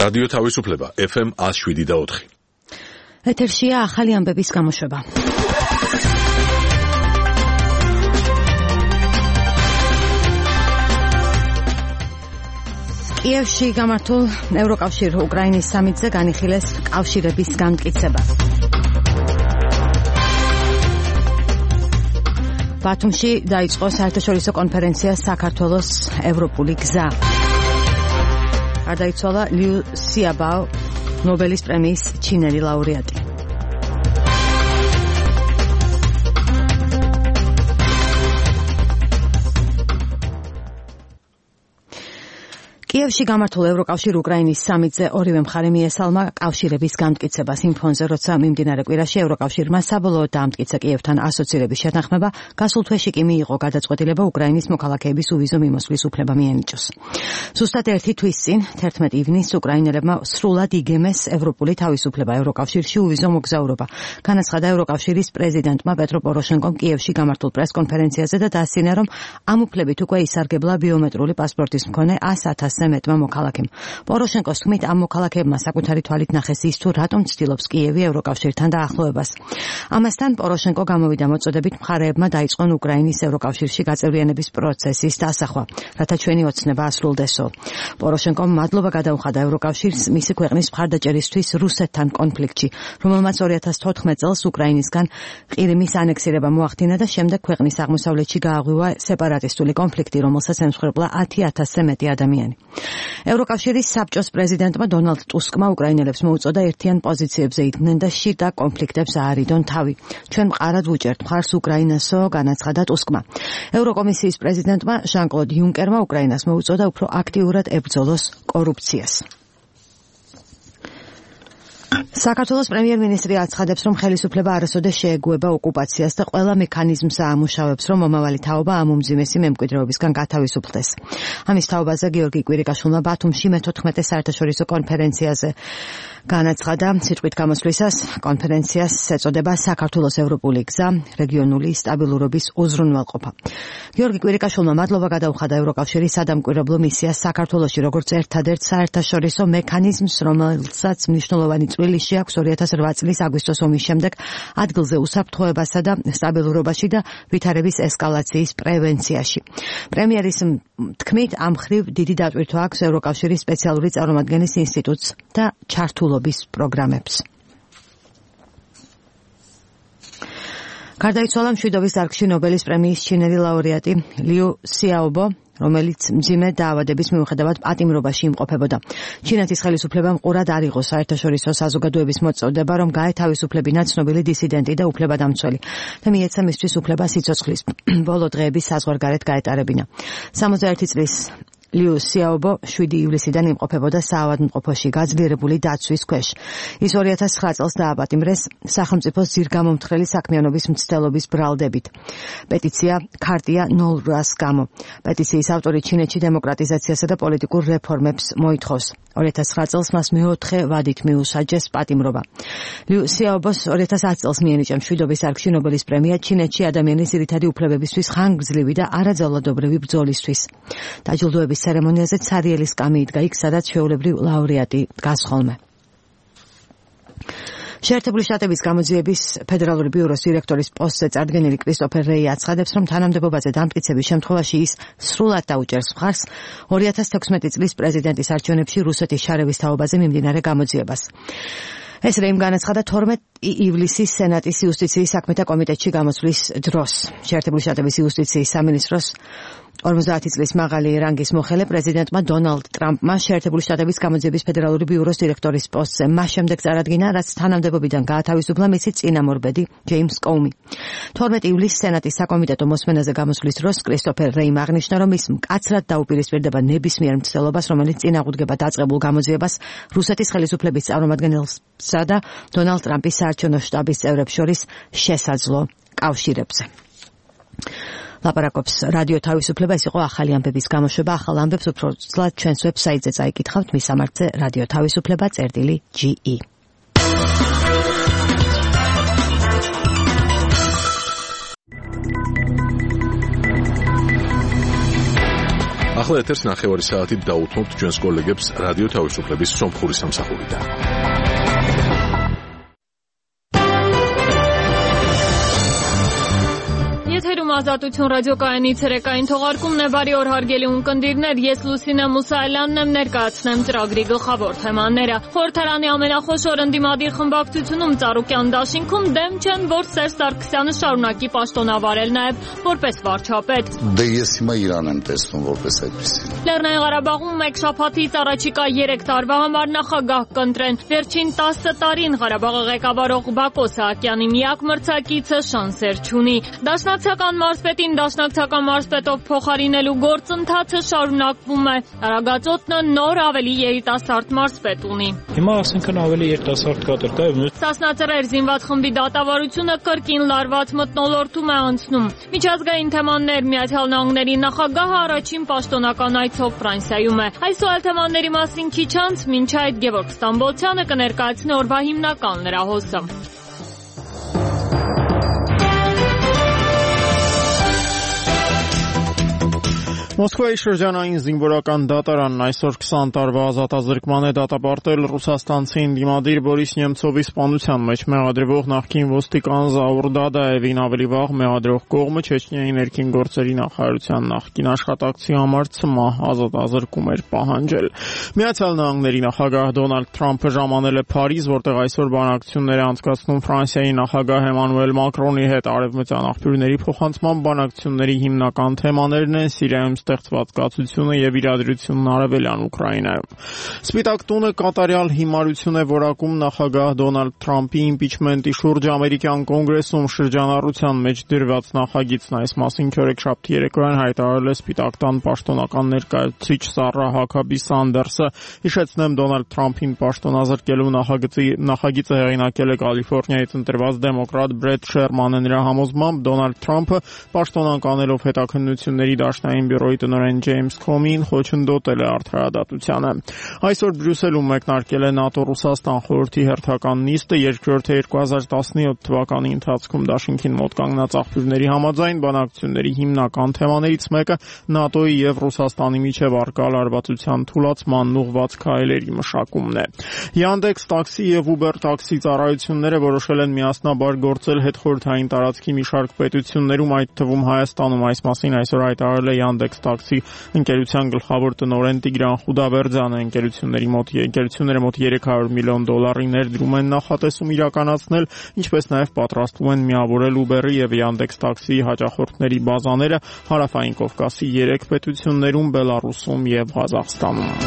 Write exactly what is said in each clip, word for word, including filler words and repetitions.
რადიო თავისუფლება ეფ ემ one oh seven და four. ეთერშია ახალი ამბების გამოშვება. კიევში გამართულ ევროკავშირ უკრაინის სამიტზე განიხილეს კავშირების განმტკიცება. ბათუმში დაიწყო საერთაშორისო კონფერენცია საქართველოს ევროპული გზა. გარდაიცვალა ლიუ სიაბაო, ნობელის პრემიის ჩინელი ლაურეატი. კიევში გამართულ ევროკავშირ უკრაინის სამიტზე ორივე მხარე მიესალმა კავშირების განმტკიცებას იმ ფონზე, როცა მიმდინარე კვირაში ევროკავშირმა საბოლოოდ დაამტკიცა კიევთან ასოცირების შეთანხმება, გასულ თვეში კი მიიღო გადაწყვეტილება უკრაინის მოქალაქეების უვიზო მიმოსვლის უფლება მიენიჭოს. ზუსტად ერთი თვის წინ, თერთმეტ ივნისს უკრაინელებმა სრულად იგემეს ევროპული თავისუფლება ევროკავშირში უვიზო მოგზაურობა. განაცხადა ევროკავშირის პრეზიდენტმა პეტრო პოროშენკომ კიევში გამართულ პრესკონფერენციაზე და დასცინა, რომ ამ უფლებით უკვე ისარგებლა ბიომეტრული პასპორტის მქონე one hundred thousand მეტმა მოქალაქემ. პოროშენკოს თქმით, ამ მოქალაქეებმა საკუთარი თვალით ნახეს ის თუ რატომ ცდილობს კიევი ევროკავშირთან დაახლოებას. ამასთან პოროშენკო გამოვიდა მოწოდებით მხარეებმა დაიწყონ უკრაინის ევროკავშირში გაწევრიანების პროცესის დასახვა, რათა ჩვენი ოცნება ასრულდესო. პოროშენკომ მადლობა გადაუხადა ევროკავშირს მისი ქვეყნის მხარდაჭერისთვის რუსეთთან კონფლიქტში, რომელმაც two thousand fourteen წელს უკრაინისგან ყირიმის ანექსირება მოახდინა და შემდეგ ქვეყნის აღმოსავლეთში გააღვივა სეპარატისტული კონფლიქტი, რომელსაც ემსხვერპლა one hundred thousand მეტი ადამიანი. ევროკავშირის საბჭოს პრეზიდენტმა დონალდ ტუსკმა უკრაინელებს მოუწოდა ერთიან პოზიციებზე იდგნენ და შიდა კონფლიქტებს აარიდონ თავი. ჩვენ მყარად ვუჭერთ მხარს უკრაინასო, განაცხადა ტუსკმა. ევროკომისიის პრეზიდენტმა ჟან-კლოდ იუნკერმა უკრაინას მოუწოდა უფრო აქტიურად ებრძოლოს კორუფციას. საქართველოს პრემიერ-მინისტრი აცხადებს, რომ ხელისუფლება არასოდეს შეეგუება ოკუპაციას და ყველა მექანიზმს აამუშავებს, რომ მომავალი თაობა ამ უმძიმესი მემკვიდრეობისგან გათავისუფლდეს. ამის თაობაზე გიორგი კვირიკაშვილმა ბათუმში მეთოთხმეტე საერთაშორისო კონფერენციაზე განაცხადა, სიტყვით გამოსვლისას კონფერენციას ეწოდება საქართველოს ევროპული გზა, რეგიონული სტაბილურობის უზრუნველყოფა. გიორგი კვირიკაშვილმა მადლობა გადაუხადა ევროკავშირის სადამკვირვებლო მისიას საქართველოში, როგორც ერთადერთ საერთაშორისო მექანიზმს, რომელსაც მნიშვნელოვანი წვლილი შეაქვს two thousand eight წლის აგვისტოს ომის შემდეგ ადგილზე უსაფრთხოებასა და სტაბილურობაში და ვითარების ესკალაციის პრევენციაში. პრემიერის თქმით, ამ მხრივ დიდი დატვირთვა აქვს ევროკავშირის სპეციალური წარმომადგენლის ინსტიტუტს და ჩართულობის პროგრამებს. გარდაიცვალა მშვიდობის დარგში ნობელის პრემიის ჩინელი ლაურეატი ლიუ სიაობო, რომელიც მძიმე დაავადების მიუხედავად პატიმრობაში იმყოფებოდა. ჩინეთის ხელისუფლებამ ყურად არ იღო საერთაშორისო საზოგადოების მოწოდება, რომ გაეთავისუფლებინა ცნობილი დისიდენტი და უფლებადამცველი და მიეცა მისთვის უფლება სიცოცხლის ბოლო დღეების საზღვარგარეთ გაეტარებინა. sixty-one წლის ლიუ სიაობო seven ივლისიდან იმყოფებოდა საავადმყოფოში გაძლიერებული დაცვის ქვეშ. ის two thousand nine წელს დააპატიმრეს სახელმწიფოს ძირგამომთხრელი საქმიანობის მცდელობის ბრალდებით. პეტიცია ქარტია nul რას გამო. პეტიციის ავტორი ჩინეთში დემოკრატიზაციასა და პოლიტიკურ რეფორმებს მოითხოვს. two thousand nine წელს მას მეოთხე ვადით მიუსაჯეს პატიმრობა. ლიუ სიაობოს two thousand ten წელს მიენიჭა მშვიდობის დარგში ნობელის პრემია ჩინეთში ადამიანის ძირითადი უფლებებისთვის ხანგრძლივი და არაძალადობრივი ბრძოლისთვის. დაჯილდოების ცერემონიაზე ცარიელი სკამი იდგა იქ, სადაც ჩვეულებრივ ლაურეატი დგას ხოლმე. შეერთებული შტატების გამოძიების ფედერალური ბიუროს დირექტორის პოსტზე წარდგენილი კრისტოფერ რეი აცხადებს, რომ თანამდებობაზე დამტკიცების შემთხვევაში ის სრულად დაუჭერს მხარს two thousand sixteen წლის პრეზიდენტის არჩევნებში რუსეთის შარევის თაობაზე მიმდინარე გამოძიებას. ეს რეიმ განაცხადა თორმეტ ივლისის სენატის იუსტიციის საქმეთა კომიტეტში გამოსვლის დროს. შეერთებული შტატების იუსტიციის სამინისტროს forty წლის მაღალი რანგის მოხელე პრეზიდენტმა დონალდ ტრამპმა შეერთებული შტატების გამოძიების ფედერალური ბიუროს დირექტორის პოსტზე მას შემდეგ წარადგინა, რაც თანამდებობიდან გაათავისუფლა მისი წინამორბედი ჯეიმს კოუმი. თორმეტ ივლისს სენატის საკომიტეტო მოსმენაზე გამოსვლის დროს კრისტოფერ რეიმ აღნიშნა, რომ ის მკაცრად დაუპირისპირდება ნებისმიერ მცდელობას, რომელიც წინააღმდეგობა დაწყებულ გამოძიებას რუსეთის ხელისუფლების წარმომადგენელსა და დონალდ ტრამპის საარჩევნო შტაბის წევრებს შორის შესაძლო კავშირებზე. ლაპარაკობს რადიო თავისუფლება, ეს იყო ახალი ამბების გამოშვება. ახალ ამბებს უფრო ცლად ჩვენს ვებსაიტზე წაიკითხავთ, მის სამართზე რადიო თავისუფლება წერტილი ჯი ი. ახლა ეთერს ნახევარი საათით დაუთმობთ ჩვენს კოლეგებს რადიო თავისუფლების სომხური სამსახურიდან. Եթերում ազատություն ռադիոկայանի ցերեկային թողարկումն է, բարի օր հարգելի ունկնդիրներ, ես Լուսինե Մուսայելյանն եմ, ներկայացնեմ ծրագրի գլխավոր թեմաները։ Խորհրդարանի ամենախոշոր ընդդիմադիր խմբակցությունում Ծառուկյան դաշինքում դեմ չեն, որ Սերժ Սարգսյանը շարունակի պաշտոնավարել նաև որպես վարչապետ։ Դե ես հիմա Իրան եմ տեսնում որպես այդպեսի։ Լեռնային Ղարաբաղում մեկ շաբաթից առաջիկա երեք տարվա համար նախագահ կընտրեն։ Վերջին տասը տարին Ղարաբաղը ղեկավարող Բակո Սահակյանի միակ մրցակիցը շանսեր չունի։ Դաշնակցական մարզպետին դաշնակցական մարզպետով փոխարինելու գործընթացը շարունակվում է։ Արագածոտնը նոր ավելի երիտասարդ մարզպետ ունի։ Հիմա ասենքն ավելի երիտասարդ կադր կա։ Սասնաձրեր զինված խմբի դատավարությունը կրկին լարված մթնոլորտում է անցնում։ Միջազգային թեմաներ Միացյալ Նահանգների նախագահը առաջին պաշտոնական այցով Ֆրանսիայում է։ Այս ու այլ թեմաների մասին քիչ անց մինչ այդ Գևորգ Ստամբոլցյանը կներկայացնի օրվա հիմնական լրահոսը։ Մոսկվայի շրջանային զինվորական դատարանն այսօր քսան տարվա ազատազրկման է դատապարտել ռուսաստանցի ընդդիմադիր Բորիս Նեմցովի սպանության մեջ մեղադրվող նախկին ոստիկան Զաուր Դադաևին, ավելի վաղ մեղադրող կողմը Չեչնիայի ներքին գործերի նախարարության նախկին աշխատակցի համար ցմահ ազատազրկում էր պահանջել։ Միացյալ Նահանգների նախագահ Դոնալդ Թրամփը ժամանել է Փարիզ, որտեղ այսօր բանակցություններ է անցկացնում Ֆրանսիայի նախագահ Էմանուել Մակրոնի հետ։ Արևմտյան աղբյուրների փոխանցման բանակցությունների հիմնական թեմաներն են Սիրիայում ստեղծված կացությունը եւ իրադրությունն արևելյան Ուկրաինայում։ Սպիտակ տունը կատարյալ հիմարություն է որակում նախագահ Դոնալդ Թրամփի իմպիչմենտի շուրջ ամերիկյան կոնգրեսում շրջանառության մեջ դրված նախագիծն։ Այս մասին չորեքշաբթի երեկոյան հայտարարել է Սպիտակ տան պաշտոնական ներկայացուցիչ Սառա Հաքաբի Սանդերսը։ Հիշեցնեմ, Դոնալդ Թրամփին պաշտոնազրկելու նախագծի նախագիծը հեղինակել է Կալիֆոռնիայից ընտրված դեմոկրատ Բրեդ Շերմանը։ Նրա համոզմամբ Դոնալդ Թրամփը պաշտոնանկանելով հետաքննությունների դաշնային բյուրոյի տնօրեն Ջեյմս Քոմին խոչընդոտել է արդարադատությանը։ Այսօր Բրյուսելում մեկնարկել է ՆԱՏՕ-Ռուսաստան խորհրդի հերթական նիստը։ Երկրորդը երկու հազար տասնյոթ թվականի ընթացքում դաշինքին մոտ կանգնած աղբյուրների համաձայն բանակցությունների հիմնական թեմաներից մեկը ՆԱՏՕ-ի եւ Ռուսաստանի միջև առկա լարվածության թուլացմանն ուղղված քայլերի մշակումն է։ Yandex տաքսի եւ Uber տաքսի ծառայությունները որոշել են միասնաբար գործել հետխորհրդային տարածքի մի շարք պետություններում, այդ թվում Հայաստանում։ Այս մասին այսօր հայտարարել է Yandex տաքսի ընկերության գլխավոր տնօրեն Տիգրան Խուդավերձյանը։ Ընկերությունների մոտ ընկերությունները մոտ երեք հարյուր միլիոն դոլարի ներդրում են նախատեսում իրականացնել, ինչպես նաև պատրաստվում են միավորել Uber-ի եւ Yandex տաքսիի հաճախորդների բազաները հարավային Կովկասի երեք պետություններում՝ Բելարուսում եւ Ղազախստանում։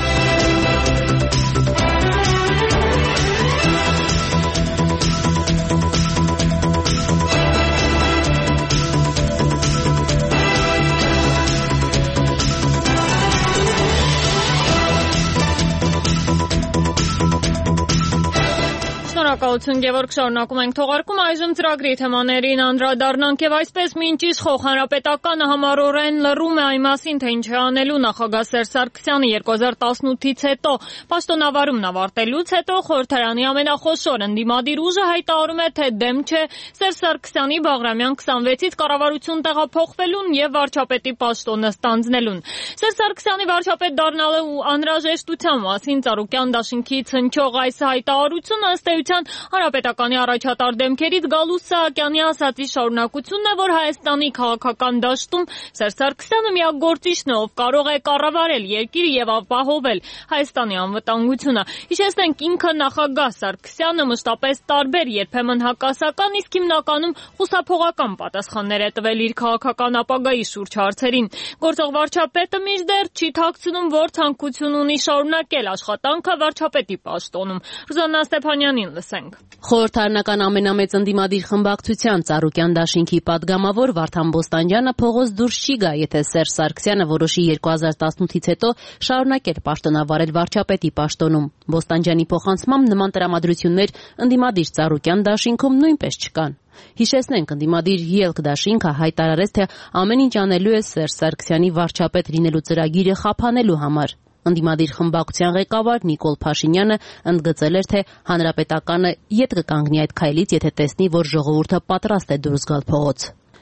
Շնորհակալություն Գևորգ, շարունակում ենք թողարկում, այժմ ծրագրի թեմաներին անդրադառնանք եւ այսպես մինչ իշխող հանրապետականը համառորեն լռում է այն մասին, թե ինչ է անելու նախագահ Սերժ Սարգսյանը երկու հազար տասնութից հետո։ Պաշտոնավարումն ավարտելուց հետո խորհրդարանի ամենախոշոր ընդդիմադիր ուժը հայտարարում է, թե դեմ չէ Սերժ Սարգսյանի Բաղրամյան քսանվեցից կառավարություն տեղափոխվելուն եւ վարչապետի պաշտոնը ստանձնելուն։ Սերժ Սարգսյանի վարչապետ դառնալու անհրաժեշտության մասին Ծառուկյան դաշինքից հնչող այս հայտարարությունը ըստ էության հանրապետականի առաջատար դեմքերից Գալուստ Սահակյանի ասացի շարունակությունն է, որ Հայաստանի քաղաքական դաշտում Սերժ Սարգսյանը միակ գործիչն է, ով կարող է կառավարել երկիրը եւ ապահովել Հայաստանի անվտանգությունը։ Հիշեցնենք, ինքը նախագահ Սարգսյանը մշտապես տարբեր, երբեմն հակասական, իսկ հիմնականում խուսափողական պատասխաններ է տվել իր քաղաքական ապագայի շուրջ հարցերին։ Գործող վարչապետը մինչդեռ չի թաքցնում, որ ցանկություն ունի շարունակել աշխատանքը վարչապետի պաշտոնում։ Ռուզաննա Ստեփանյանին լսենք։ Խորհրդարանական ամենամեծ ընդդիմադիր խմբակցության Ծառուկյան դաշինքի падգամավոր Վարդան Բոստանջյանը փողոց դուրս չի գա, եթե Սերժ Սարգսյանը որոշի երկու հազար տասնութից հետո շարունակել պաշտոնավարել վարչապետի պաշտոնում։ Բոստանջյանի փոխանցմամբ նման տրամադրություններ ընդդիմադիր Ծառուկյան դաշինքում նույնպես չկան։ Հիշեցնենք, ընդդիմադիր ԵԼՔ դաշինքը հայտարարեց, թե ամեն ինչ անելու է Սերժ Սարգսյանի վարչապետ լինելու ծրագիրը խափանելու համար։ Ընդդիմադիր խմբակցության ղեկավար Նիկոլ Փաշինյանը ընդգծել էր, թե հանրապետականը ետ կկանգնի այդ քայլից, եթե տեսնի, որ ժողովուրդը պատրաստ է դուրս գալ փողոց։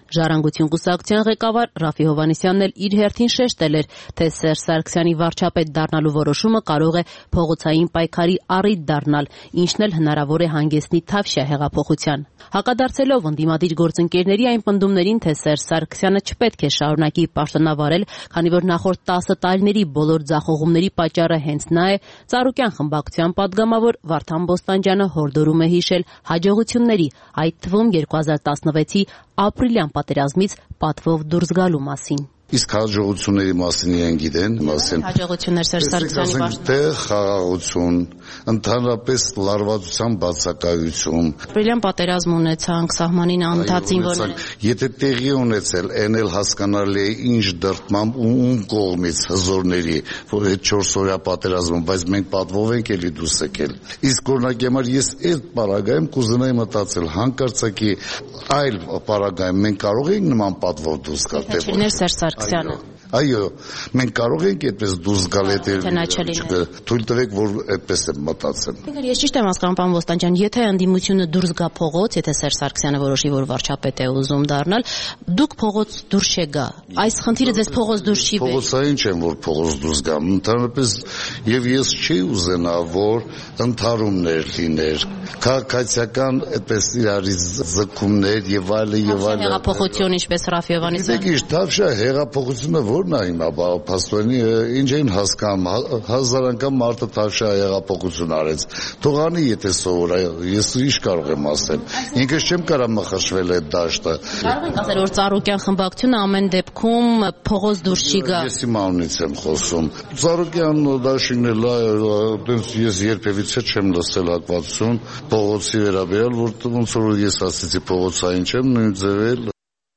Ժառանգություն կուսակցության ղեկավար Ռաֆի Հովհաննիսյանն էլ իր հերթին շեշտել էր, թե Սերժ Սարգսյանի վարչապետ դառնալու որոշումը կարող է փողոցային պայքարի առիթ դառնալ, ինչն էլ հնարավոր է հանգեցնի Թավշյա հեղափոխության։ Հակադարձելով ընդդիմադիր գործընկերների այն պնդումներին, թե Սերժ Սարգսյանը չպետք է շարունակի պաշտոնավարել, քանի որ նախորդ տասը տարիների բոլոր ձախողումների պատճառը հենց նա է, Ծառուկյան խմբակցության падգամավոր Վարդան Բոստանջյանը հորդորում է հիշել հաջողությունների, այդ թվում երկու հազար տասնվեցի ապրիլյան պատերազմից պատվով դուրս գալու մասին։ Իսկ հաջողությունների մասին իրեն գիտեն, մասին հաջողություններ Սերժ Սարգսյանի պաշտպան խաղաղություն, ընդհանրապես լարվածության բացակայություն։ Ապրիլյան պատերազմ ունեցանք, սահմանին անդածին, որ եթե տեղի ունեցել, այն էլ հասկանալի է ինչ դրդմամբ ու ում կողմից հզորների, որ այդ չորսօրյա պատերազմում, բայց մենք պատվով ենք էլի դուրս եկել։ Իսկ օրինակ համար ես այդ պարագայում կուզենայի մտածել, հանկարծակի այլ պարագայում մենք կարող ենք նման պատվով դուրս գալ, թե ոչ։ Այո, մենք կարող ենք այդպես դուրս գալ այդ թույլ տվեք, որ այդպես եմ մտածել։ Ես ճիշտ եմ հասկանում, պարոն Բոստանջյան, եթե ընդդիմությունը դուրս գա փողոց, եթե Սերժ Սարգսյանը որոշի, որ վարչապետ է ուզում դառնալ, դուք փողոց դուրս չգա։ Այս խնդիրը ձեզ փողոց դուրս չի բերի։ Փողոցային չեմ, որ փողոց դուրս գամ, ընդհանրապես եւ ես չի ուզենա, որ ընդհարումներ լիներ, քաղաքացիական այդպես իրարից զգումներ եւ այլը եւ այլը։ Հեղափոխություն, ինչպես Ռաֆի Հովհաննիսյանը։ Իսկ Թավշյա հեղափոխությունը ո՞րն է հիմա, փաստորեն ինչ են հասկանում, հազար անգամ մարդը Թավշյա հեղափոխություն արեց։ Թողանի, եթե սովոր, ես ինչ կարող եմ ասել։ Ինքս չեմ կարող մխրշվել այդ դաշտը։ Կարող եք ասել, որ Ծառուկյան խմբակցությունը ամեն դեպքում փողոց դուրս չի գա։ Ես իմ անունից եմ խոսում։ Ծառուկյան դաշինն էլ այդպես ես երբևիցե չեմ լսել հակվածություն փողոցի վերաբերյալ, որ ոնց որ ես ասեցի փողոցային չեմ, նույն ձևել։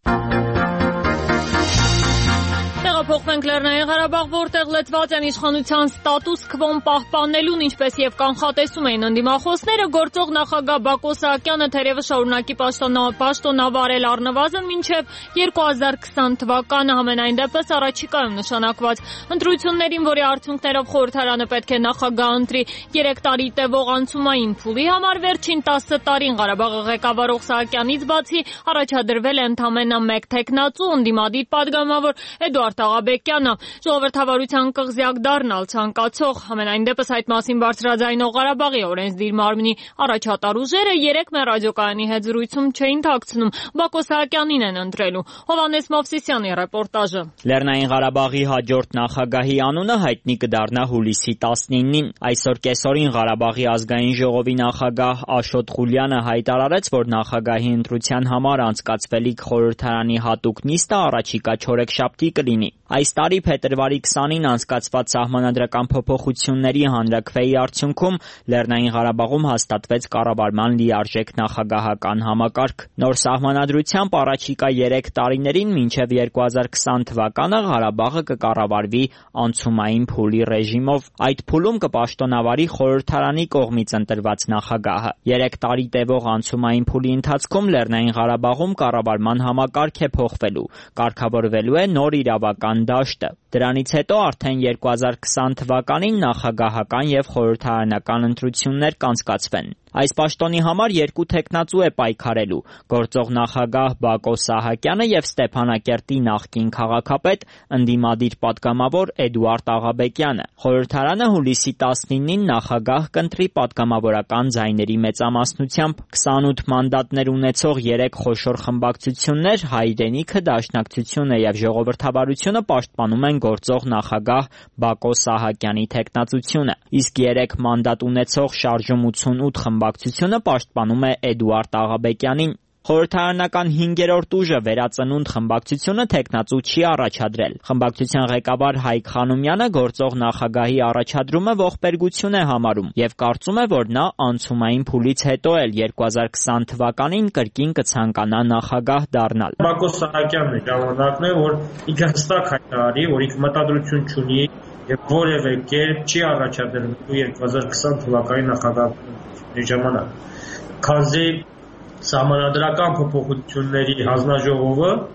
Փոխվենք Լեռնային Ղարաբաղ, որտեղ լեցված են իշխանության ստատուս քվոն պահպանելուն, ինչպես եւ կանխատեսում էին ընդդիմախոսները, գործող նախագահ Բակո Սահակյանը թերևս շարունակի պաշտոնավարել առնվազն մինչեւ երկու հազար քսան թվականը, համենայն դեպս առաջիկայում նշանակված ընտրություններին, որի արդյունքներով խորհրդարանը պետք է նախագահ ընտրի երեք տարի տևող անցումային փուլի համար, վերջին տասը տարին Ղարաբաղը ղեկավարող Սահակյանից բացի առաջադրվել է ընդամենը մեկ թեկնածու, ընդդիմադիր падգամավոր Էդուարդ Աղաբեկյանը, ժողովրդավարության կղզյակ դառնալ ցանկացող, համենայն դեպս այդ մասին բարձրաձայնող Ղարաբաղի օրենսդիր մարմնի առաջատար ուժերը երեք մեր ռադիոկայանի հետ զրույցում չէին թաքցնում Բակո Սահակյանին են ընտրելու։ Հովհաննես Մովսիսյանի ռեպորտաժը։ Լեռնային Ղարաբաղի հաջորդ նախագահի անունը հայտնի կդառնա հուլիսի տասնինին։ Այսօր կեսօրին Ղարաբաղի ազգային ժողովի նախագահ Աշոտ Ղուլյանը հայտարարեց, որ նախագահի ընտրության համար անցկացվելիք խորհրդարանի հատուկ նիստը առաջիկա չորեքշաբթի կլինի։ Այս տարի փետրվարի քսանին անցկացված սահմանադրական փոփոխությունների հանրաքվեի արդյունքում Լեռնային Ղարաբաղում հաստատվեց կառավարման լիարժեք նախագահական համակարգ։ Նոր սահմանադրությամբ առաջիկա երեք տարիներին մինչև երկու հազար քսան թվականը Ղարաբաղը կկառավարվի անցումային փուլի ռեժիմով։ Այդ փուլում կպաշտոնավարի խորհրդարանի կողմից ընտրված նախագահը։ Երեք տարի տևող անցումային փուլի ընթացքում Լեռնային Ղարաբաղում կառավարման համակարգ է փոխվելու, կարգավորվելու է նոր իրավական դաշտը։ Դրանից հետո արդեն երկու հազար քսան թվականին նախագահական եւ խորհրդարանական ընտրություններ կանցկացվեն։ Այս պաշտոնի համար երկու թեկնածու է պայքարելու՝ գործող նախագահ Բակո Սահակյանը եւ Ստեփանակերտի նախկին քաղաքապետ, ընդդիմադիր падգամավոր Էդուարդ Աղաբեկյանը։ Խորհրդարանը հուլիսի տասնինին նախագահ կընտրի падգամավորական ձայների մեծամասնությամբ։ քսանութ մանդատներ ունեցող երեք խոշոր խմբակցություններ՝ Հայրենիքը, Դաշնակցությունը եւ Ժողովրդավարությունը պաշտպանում են գործող նախագահ Բակո Սահակյանի թեկնածությունը, իսկ երեք մանդատ ունեցող Շարժում ութսունութ խմբակցությունը պաշտպանում է Էդուարդ Աղաբեկյանին։ Խորհրդարանական հինգերորդ ուժը Վերածնունդ խմբակցությունը թեկնածու չի առաջադրել։ Խմբակցության ղեկավար Հայկ Խանոմյանը գործող նախագահի առաջադրումը ողբերգություն է համարում եւ կարծում է, որ նա անցումային փուլից հետո էլ երկու հազար քսան թվականին կրկին կցանկանա նախագահ դառնալ։ Բակո Սահակյանն է ժամանակն է, որ ինքը հստակ հայտարարի, որ ինքը մտադրություն չունի եւ որևէ կերպ չի առաջադրվելու երկու հազար քսան թվականի նախագահի ժամանակ։ Քանզի Սահմանադրական փոփոխությունների հանձնաժողովը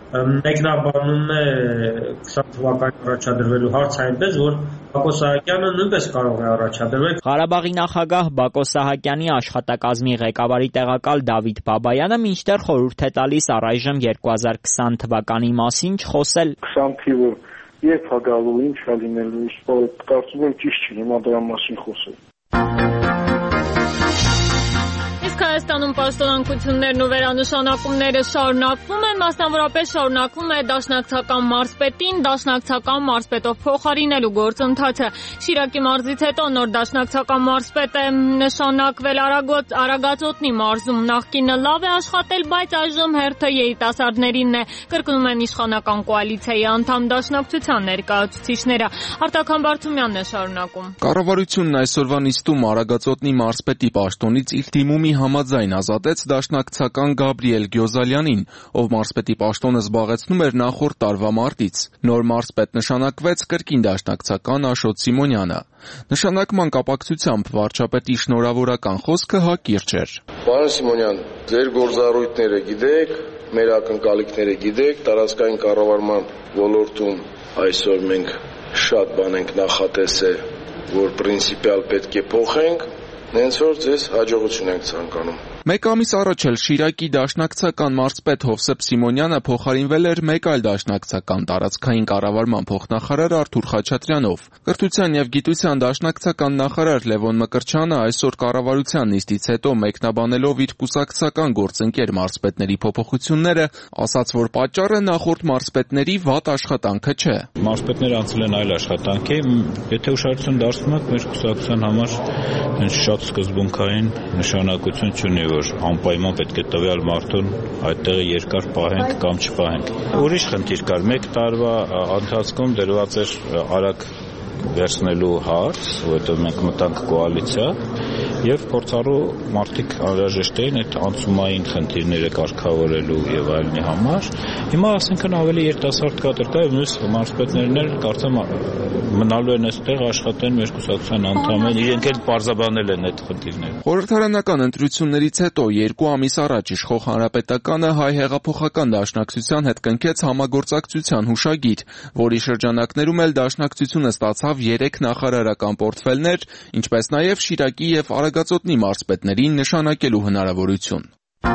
մեկնաբանում է քսան թվականին առաջադրվելու հարց այնպես, որ Բակո Սահակյանը նույնպես կարող է առաջադրվել։ Ղարաբաղի նախագահ Բակո Սահակյանի աշխատակազմի ղեկավարի տեղակալ Դավիթ Բաբայանը մինչդեռ խորհուրդ է տալիս առայժմ երկու հազար քսան թվականի մասին չխոսել։ քսան թիվը երբ է գալու, ինչ է լինելու, կարծում եմ ճիշտ չի հիմա դրա մասին խոսել։ Հայաստանում պաշտոնանկություններն ու վերանշանակումները շարունակվում են, մասնավորապես շարունակվում է դաշնակցական մարզպետին դաշնակցական մարզպետով փոխարինելու գործընթացը։ Շիրակի մարզից հետո նոր դաշնակցական մարզպետ է նշանակվել Արագածոտնի մարզում։ Նախկինը լավ է աշխատել, բայց այժմ հերթը երիտասարդներինն է, կրկնում են իշխանական կոալիցիայի անդամ դաշնակցության ներկայացուցիչները։ Արտակ Համբարձումյանն է շարունակում։ Կառավարությունն այսօրվա նիստում Արագածոտնի մարզպետի պաշտոնից իր դիմումի համաձայն ազատեց դաշնակցական Գաբրիել Գյոզալյանին, ով մարզպետի պաշտոնը զբաղեցնում էր նախորդ տարվա մարտից։ Նոր մարզպետ նշանակվեց կրկին դաշնակցական Աշոտ Սիմոնյանը։ Նշանակման կապակցությամբ վարչապետի շնորհավորական խոսքը հակիրճ էր։ Պարոն Սիմոնյան, ձեր գործառույթները գիտեք, մեր ակնկալիքները գիտեք, տարածքային կառավարման ոլորտում այսօր մենք շատ բան ենք նախատեսել, որ պրինցիպիալ պետք է փոխենք, հենց որ ձեզ հաջողություն ենք ցանկանում։ Մեկ ամիս առաջ էլ Շիրակի դաշնակցական մարզպետ Հովսեփ Սիմոնյանը փոխարինվել էր մեկ այլ դաշնակցական տարածքային կառավարման փոխնախարար Արթուր Խաչատրյանով։ Կրթության եւ գիտության դաշնակցական նախարար Լևոն Մկրտչյանը այսօր կառավարության նիստից հետո մեկնաբանելով իր կուսակցական գործընկեր մարզպետների փոփոխությունները, ասաց, որ պատճառը նախորդ մարզպետների վատ աշխատանքը չէ։ Մարզպետները անցել են այլ աշխատանքի, եթե ուշադրություն դարձնում եք, մեր կուսակցության համար շատ սկզբունքային նշանակություն չունի, որ անպայման պետք է տվյալ մարդուն այդտեղ երկար պահենք կամ չպահենք։ Ուրիշ խնդիր կար, մեկ տարվա ընթացքում դրված էր արագ վերցնելու հարց, որովհետև մենք մտանք կոալիցիա եւ փորձառու մարդիկ անհրաժեշտ էին այդ անցումային խնդիրները կարգավորելու եւ այլնի համար։ Հիմա ասենքն ավելի երիտասարդ կադր կա եւ մյուս մարզպետներն էլ կարծեմ մնալու են այստեղ աշխատեն մեր կուսակցության անդամներ, իրենք էլ պարզաբանել են այդ խնդիրները։ Խորհրդարանական ընտրություններից հետո երկու ամիս առաջ իշխող հանրապետականը հայ հեղափոխական դաշնակցության հետ կնքեց համագործակցության հուշագիր, որի շրջանակներում էլ դաշնակցությունը ստացավ երեք նախարարական պորտֆելներ, ինչպես նաև Շիրակի եւ Արագածոտնի մարզպետներին նշանակելու հնարավորություն։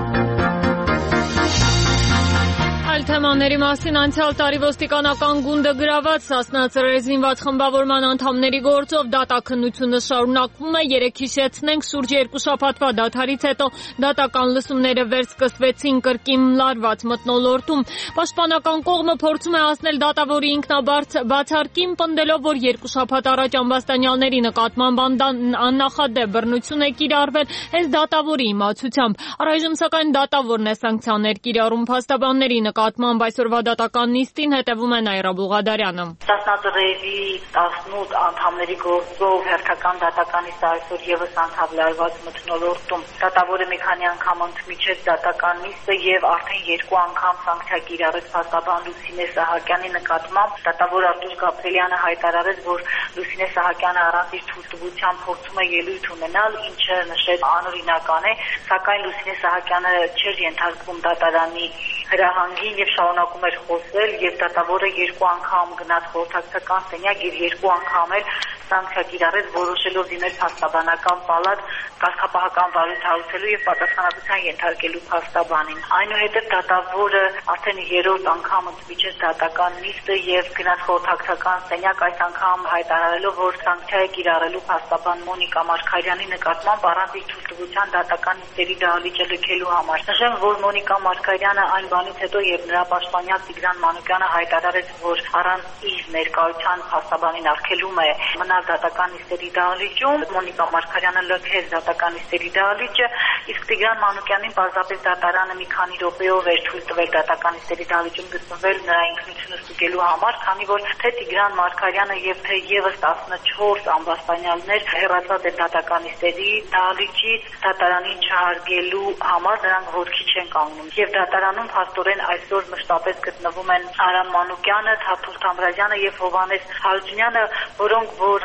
Թեմաների մասին անցյալ տարի ոստիկանական գունդը գրաված Սասնա-Ծռեր զինված խմբավորման անդամների գործով դատաքննությունը շարունակվում է։ Երեկ հիշեցնենք, շուրջ երկու շաբաթվա դադարից հետո դատական լսումները վերսկսվեցին կրկին լարված մթնոլորտում։ Պաշտպանական կողմը փորձում է հասնել դատավորի ինքնաբացարկին, պնդելով, որ երկու շաբաթ առաջ ամբաստանյալների նկատմամբ աննախադեպ բռնություն է կիրառվել հենց դատավորի իմացությամբ։ Առայժմ սակայն դատավորն է սանկցիաներ կիրառում փաստաբանների նկատմամբ։ Այսօրվա դատական նիստին հետևում է Նաիրա Բուղադարյանը։ Սասնա-Ծռերի տասնութ անդամների գործով հերթական դատականից այսօր եւս անդամ լարված մթնոլորտում դատավորը մի քանի անգամ ընդմիջեց դատական նիստը եւ արդեն երկու անգամ սանկցիա կիրառեց փաստաբան Լուսինե Սահակյանի նկատմամբ։ Դատավոր Արտուր Գաբրելյանը հայտարարեց, որ Լուսինե Սահակյանը առանց իր թույլտվության փորձում է ելույթ ունենալ, ինչը նշեց անօրինական է, սակայն Լուսինե Սահակյանը չէր ենթարկվում դատարանի հրահանգին եւ շարունակում էր խոսել եւ դատավորը երկու անգամ գնաց խորհրդակցական սենյակ եւ երկու անգամ էլ սանկցիա կիրառեց, որոշելով դիմել փաստաբանական պալատ կարգապահական վարույթ հարուցելու եւ պատասխանատվության ենթարկելու փաստաբանին։ Այնուհետեւ դատավորը արդեն երրորդ անգամ ընդմիջեց դատական նիստը եւ գնաց խորհրդակցական սենյակ, այս անգամ հայտարարելով, որ սանկցիա է կիրառելու փաստաբան Մոնիկա Մարգարյանի նկատմամբ առանց իր թույլտվության դատական նիստերի դահլիճը լքելու համար։ Նշեմ, որ Մոնիկա Մարգարյանը այն բանից հետո, երբ նրա պաշտպանյալ Տիգրան Մանուկյանը հայտարարեց, որ առանց իր ներկայության փաստաբանին արգելում է մնալ դատական նիստերի դահլիճում, Մոնիկա Մարգարյանը լքեց դատական նիստերի դահլիճը, իսկ Տիգրան Մանուկյանին պարզապես դատարանը մի քանի րոպեով էր թույլ տվել դատական նիստերի դահլիճում գտնվել նրա ինքնությունը ստուգելու համար, քանի որ թե Տիգրան Մարգարյանը եւ թե եւս տասնչորս ամբաստանյալներ հեռացած են դատական նիստերի դահլիճից դատարանին չհարգելու համար, նրանք ոտքի չեն կանգնում։ Եվ դատարանում փաստորեն այսօր մշտապես գտնվում են Արամ Մանուկյանը, Թաթուլ Թամրազյանը եւ Հովհաննես Հարությունյանը, որոնք որ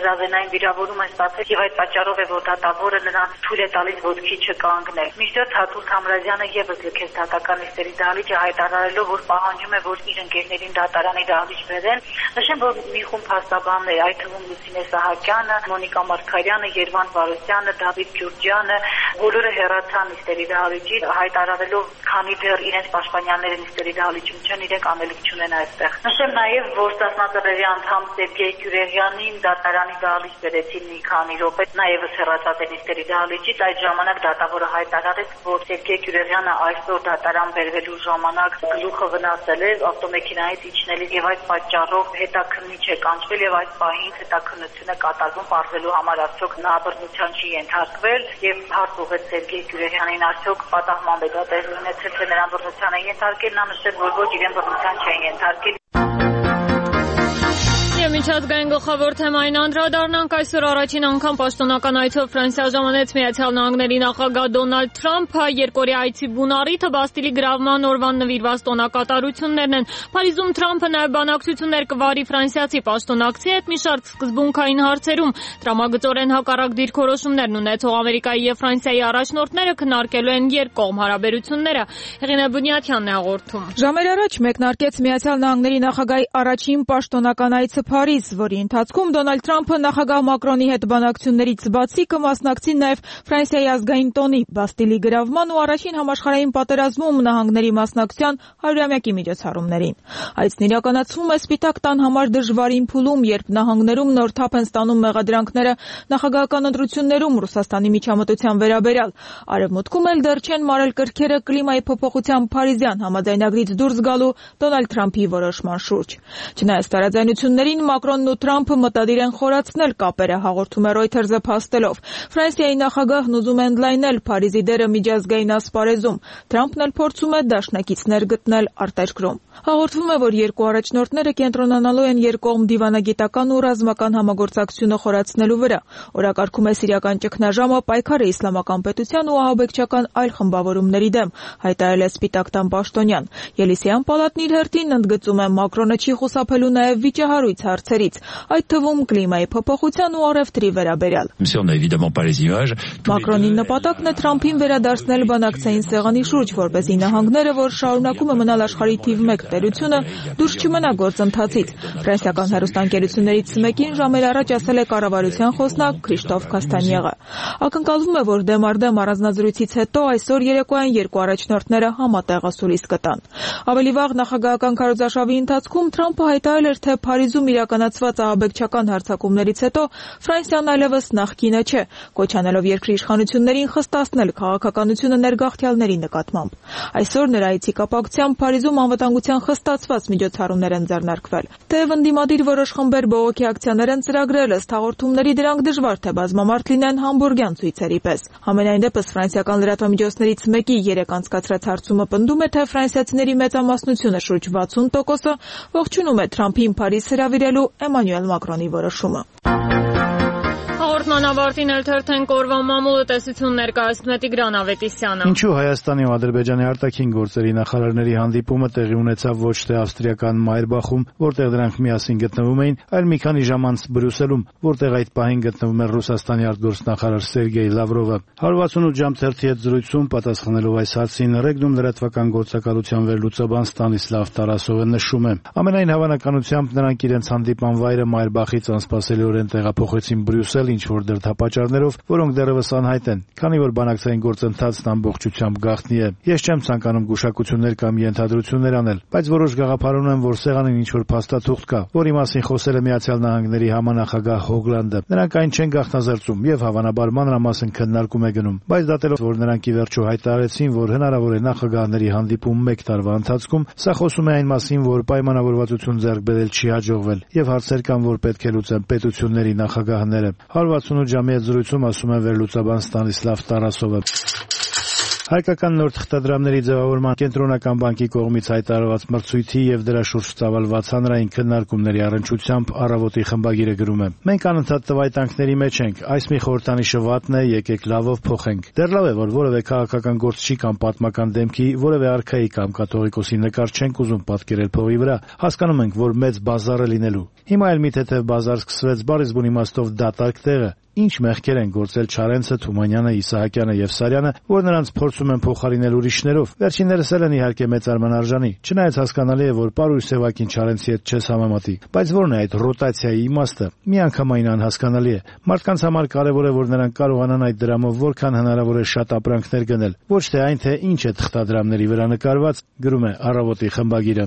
գրավենային վիրավորում են ստացել եւ այդ պատճառով է որ դատավորը նրան թույլ է տալիս ոտքի չկանգնել։ Մինչդեռ Թաթուլ Թամրազյանը եւս լքեց դատական նիստերի դահլիճը հայտարարելով որ պահանջում է որ իր ընկերներին դատարանի դահլիճ բերեն։ Նշեմ որ մի խումբ փաստաբաններ, այդ թվում Լուսինե Սահակյանը, Մոնիկա Մարգարյանը, Երվան Վարոսյանը, Դավիթ Ջուրջյանը բոլորը հեռացան նիստերի դահլիճից հայտարարելով քանի դեռ իրենց պաշտպանյանները նիստերի դահլիճում չեն, իրենք անելիք չունեն այստեղ։ Նշեմ նաեւ որ Ստասնածռևի անդամ Սերգեյ Գյուրեղյանին դատարանի դահլիճ բերեցին մի քանի րոպե, նաեւ հեռացած է նիստերի դահլիճից, այդ ժամանակ դատավորը հայտարարեց որ Սերգեյ Գյուրեղյանը այսօր դատարան բերվելու ժամանակ գլուխը վնասել է ավտոմեքենայից իջնելիս եւ այդ պատճառով հետաքննիչ է կանչվել եւ այդ պահին հետաքննություն է կատարվում պարզելու համար արդյոք նա բռնության չի ենթարկվել եւ հարց ուղղեց Սերգեյ Գյուրեղյանին արդյոք պատահման է դա տեղի ունեցել թե նրան բռնության է ենթարկել, նա նշել որ ոչ իրեն բռնության չեն ենթարկել։ Միջազգային գլխավոր թեմային անդրադառնանք այսօր առաջին անգամ պաշտոնական այցով Ֆրանսիա ժամանեց Միացյալ Նահանգների նախագահ Դոնալդ Թրամփը երկօրյա այցի բունառիթը Բաստիլի գրավման օրվան նվիրված տոնակատարություններն են։ Փարիզում Թրամփը նաև բանակցություններ կվարի ֆրանսիացի պաշտոնակցի հետ մի շարք սկզբունքային հարցերում։ Տրամագծորեն հակառակ դիրքորոշումներն ունեցող Ամերիկայի եւ Ֆրանսիայի առաջնորդները քննարկելու են երկկողմ հարաբերությունները։ Հեղինե Բունյաթյանն է հաղորդում։ Ժամեր առաջ մեկնարկեց Միացյալ Նահանգների նախագահի առաջին պաշտոնական այցը Փարիզ, որի ընթացքում Դոնալդ Թրամփը նախագահ Մակրոնի հետ բանակցություններից բացի կմասնակցի նաև Ֆրանսիայի ազգային տոնի, Բաստիլի գրավման ու առաջին համաշխարհային պատերազմում նահանգների մասնակցության հարյուրամյակի միջոցառումներին։ Այցն իրականացվում է Սպիտակ տան համար դժվարին փուլում, երբ նահանգներում նոր թափ են ստանում մեղադրանքները նախագահական ընտրություններում Ռուսաստանի միջամտության վերաբերյալ։ Արևմուտքում էլ դեռ չեն մարել կրքերը կլիմայի փոփոխության Փարիզյան համաձայնագրից դուրս գալու Դոնալդ Թրամփի որոշման շուրջ։ Չնայած տարաձայնություններին Մակրոնն ու Թրամփը մտադիր են խորացնել կապերը, հաղորդում է Reuters-ը փաստելով։ Ֆրանսիայի նախագահն ուզում է ընդլայնել Փարիզի դերը միջազգային ասպարեզում։ Թրամփն էլ փորձում է դաշնակիցներ գտնել արտերկրում։ Հաղորդվում է, որ երկու առաջնորդները կենտրոնանալու են երկկողմ դիվանագիտական ու ռազմական համագործակցությունը խորացնելու վրա։ Օրակարգում է սիրիական ճգնաժամը, պայքարը իսլամական պետության ու ահաբեկչական այլ խմբավորումների դեմ, հայտարարել է Սպիտակ տան պաշտոնյան։ Ելիսեյան պալատն իր հերթին ընդգծում է Մակրոնը չի խուսափելու նաև վիճահարույց հարցերից, այդ թվում կլիմայի փոփոխության ու առևտրի վերաբերյալ։ Մակրոնի նպատակն է Թրամփին վերադարձնել բանակցային սեղանի շուրջ, որպեսզի նահանգները, որ շարունակում է մնալ աշխարհի թիվ մեկ տերությունը, դուրս չմնա գործընթացից։ Ֆրանսիական հեռուստաընկերություններից մեկին ժամեր առաջ ասել է կառավարության խոսնակ Քրիշտոֆ Կաստանյեղը։ Ակնկալվում է, որ դեմարդեմ առանձնազրույցից հետո այսօր երեկոյան երկու առաջնորդները համատեղ ասուլիս կտան։ Ավելի վաղ նախագահական քարոզարշավի ընթացքում Թրամփը հայտարարել էր, թե Փարիզում իրականացված ահաբեկչական հարձակումներից հետո Ֆրանսիան այլևս նախկինը չէ, կոչ անելով երկրի իշխանություններին խստացնել քաղաքականությունը ներգաղթյալների նկատմամբ։ Այսօր նրա այցի կապակցությամբ Փարիզում անվտանգության խստացված միջոցառումներ են ձեռնարկվել։ Թեև ընդդիմադիր որոշ խմբեր բողոքի ակցիաներ են ծրագրել, ըստ հաղորդումների դրանք դժվար թե բազմամարդ լինեն համբուրգյան ցույցերի պես։ Համենայն դեպս ֆրանսիական լրատվամիջոցներից մեկի երեկ անցկացրած հարցումը պնդում է, թե ֆրանսիացիների մեծամասնությունը շուրջ վաթսուն տոկոսը ողջունում է Թրամփին Փարիզ հրավիրելու Էմանուել Մակրոնի որոշումը։ Հաղորդման ավարտին էլ թերթենք օրվա մամուլը տեսություն ներկայացնում է Տիգրան Ավետիսյանը։ Ինչու Հայաստանի ու Ադրբեջանի արտաքին գործերի նախարարների հանդիպումը տեղի ունեցավ ոչ թե ավստրիական Մայրբախում, որտեղ դրանք միասին գտնվում էին, այլ մի քանի ժամ անց Բրյուսելում, որտեղ այդ պահին գտնվում էր Ռուսաստանի արտգործնախարար Սերգեյ Լավրովը։ one hundred eighty-eight ժամ թերթի հետ զրույցում պատասխանելով այս հարցին Ռեգնում լրատվական գործակալության վերլուծաբան Ստանիսլավ Տարասովը նշում է. ամենայն հավանականությամբ նրանք իրենց հանդիպման վայրը Մայրբախից անսպասելիորեն տեղափոխեցին Բրյուսել, ինչ որ դրդապատճառներով, որոնք դեռևս անհայտ են, քանի որ բանակցային գործընթացն ամբողջությամբ գաղտնի է։ Ես չեմ ցանկանում գուշակություններ կամ ենթադրություններ անել, բայց որոշ գաղափար ունեմ, որ սեղանին ինչ որ փաստաթուղթ կա, որի մասին խոսել է Միացյալ Նահանգների համանախագահ Հոգլանդը։ Նրանք այն չեն գաղտնազերծում եւ հավանաբար մանրամասն քննարկում է գնում, բայց դատելով, որ նրանք ի վերջո հայտարարեցին, որ հնարավոր է նախագահների հանդիպում մեկ տարվա ընթացքում, սա խոսում է այն մասին, որ պայմանավորվածություն ձեռք բերել չի հաջողվել եւ հարցեր կան, որ պետք է լուծեն պետությունների նախագահները։ one hundred eighty-eight ժամի հետ զրույցում ասում է վերլուծաբան Ստանիսլավ Տարասովը։ Հայկական նոր թղթադրամների ձևավորման կենտրոնական բանկի կողմից հայտարարված մրցույթի եւ դրա շուրջ ծավալված հանրային քննարկումների առնչությամբ Առավոտի խմբագիրը գրում է. Մենք անընդհատ տվայտանքների մեջ ենք, այս մի խորհրդանիշը վատն է, եկեք լավով փոխենք։ Դեռ լավ է, որ որևէ քաղաքական գործչի կամ պատմական դեմքի, որևէ արքայի կամ կաթողիկոսի նկար չենք ուզում պատկերել փողի վրա։ Հասկանում ենք, որ մեծ բազար է լինելու։ Հիմա էլ մի թեթև բազար սկսվեց, բառից բուն իմաստով դատարկ տեղը։ Ինչ մեղքեր են գործել Չարենցը, Թումանյանը, Իսահակյանը եւ Սարյանը, որ նրանց փորձում են փոխարինել ուրիշներով։ Վերջիններս էլ են իհարկե մեծարման արժանի։ Չնայած հասկանալի է, որ Պարույր Սևակին Չարենցի հետ չես համեմատի, բայց ո՞րն է այդ ռոտացիայի իմաստը։ Միանգամայն անհասկանալի է։ Մարդկանց համար կարևոր է, որ նրանք կարողանան այդ դրամով որքան հնարավոր է շատ ապրանքներ գնել, ոչ թե այն, թե ինչ է թղթադրամների վրա նկարված, գրում է Առավոտի խմբագիրը։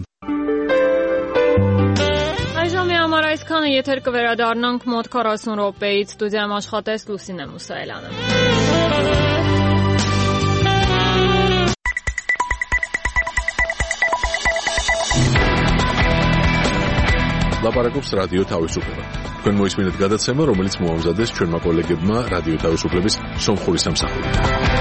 Այսքանը եթեր կվերադառնանք մոտ քառասուն րոպեից ստուդիայում աշխատեց Լուսինե Մուսայելյանը։ Լապարակობს ռադիո თავისუფლება։ Თქვენ მოისმინეთ გადაცემა, რომელიც მოამზადეს ჩვენმა კოლეგებმა რადიო თავისუფლების სომხური სამსახურიდან.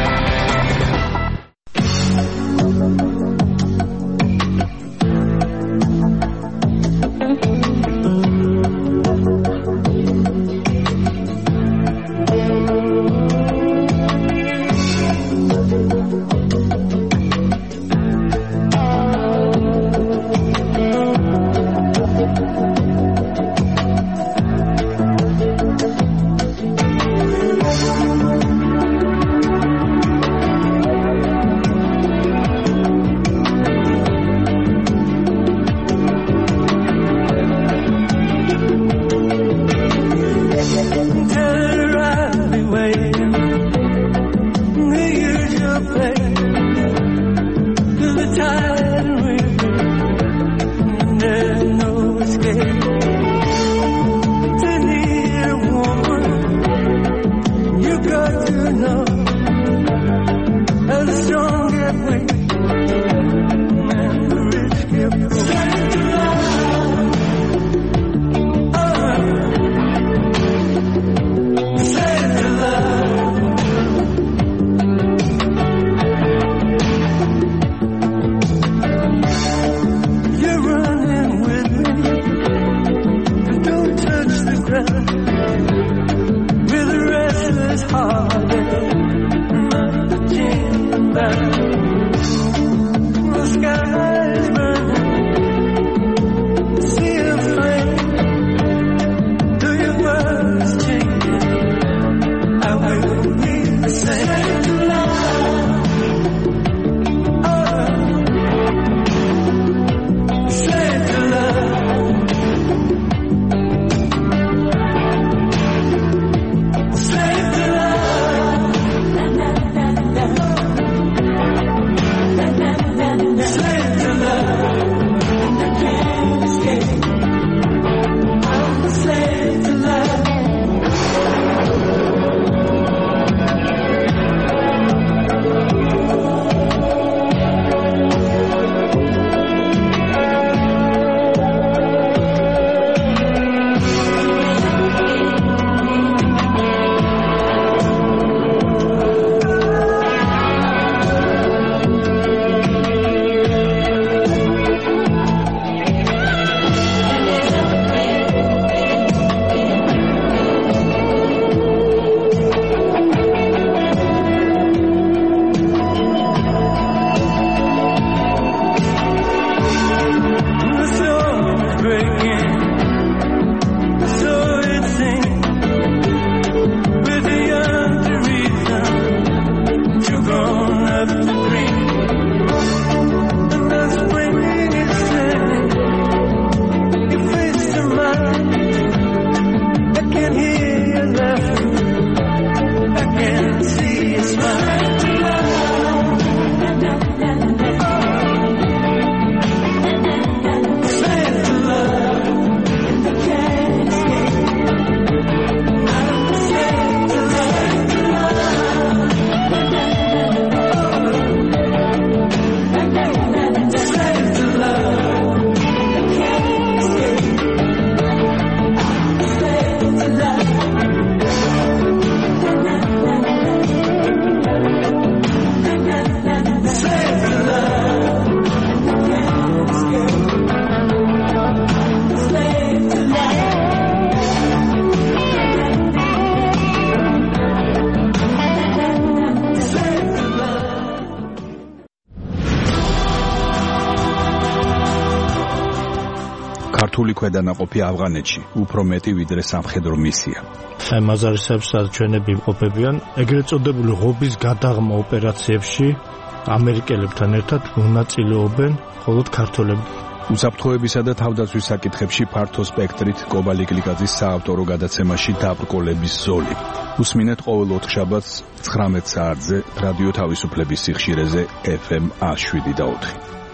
ქართული ქვედანაყოფი ავღანეთში უფრო მეტი ვიდრე სამხედრო მისია. მაზარისეებს ჩვენები ყოფებიან ეგრეთ წოდებული ღობის გადაღმა ოპერაციებში ამერიკელებთან ერთად მონაწილეობენ მხოლოდ ქართველები. უსაფრთხოებისა და თავდაცვის საკითხებში ფართო სპექტრით კობალი გლიკაძის საავტორო გადაცემაში დაბრკოლების ზოლი. უსმინეთ ყოველ ოთხშაბათს ცხრამეტ საათზე რადიო თავისუფლების სიხშირეზე ეფ ემ შვიდ და ოთხი.